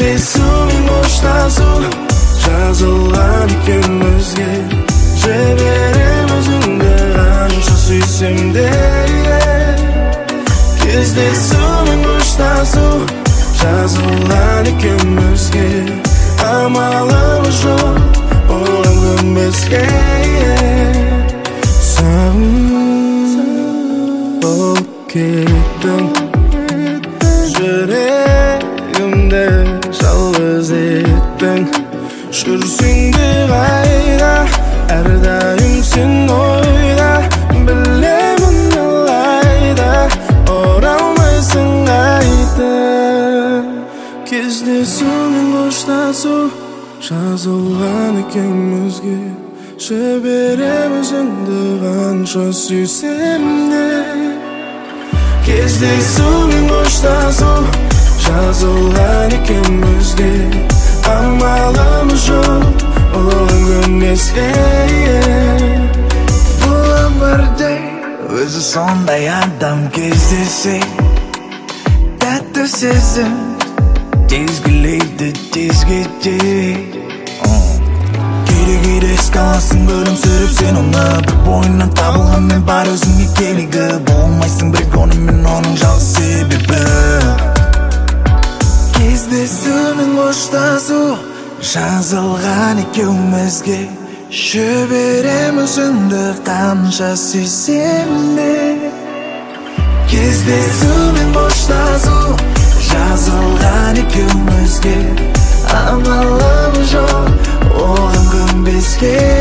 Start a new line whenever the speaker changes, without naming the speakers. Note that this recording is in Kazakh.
Кездесумен қоштасу жазылған екеумізге, жіберем өзіңді қанша сүйсем де. Кездесумен қоштасу жазылған екеумізге, амалымыз жоқ оған көнбеске. Болып кеттің, жүрегімді жалғыз еттің. Жүрсің де қайда, әрдайым сен ойда, білемін алайда оралмайсың қайта. Кездесумен қоштасу жазылған екеумізге, жіберем өзіңді қанша сүйсем де. Кездесумен қоштасу жазылған екеумізге, амалымыз жоқ оған көнбеске.
Бұл өмірде өзі сондай адам кездесе, тәтті сезім тезгілейді тез кете. Кейде еске аласың күлімсіреп сен оны, бір бойынан табылған мен бар өзіңе керегі. Болмайсың бірге онымен оның жалғыз себебі. Кездесумен қоштасу жазылған екеумізге, жіберем өзіңді қанша сүйсем де. Кездесумен қоштасу жазылған екеумізге, амалымыз жоқ оған көнбеске.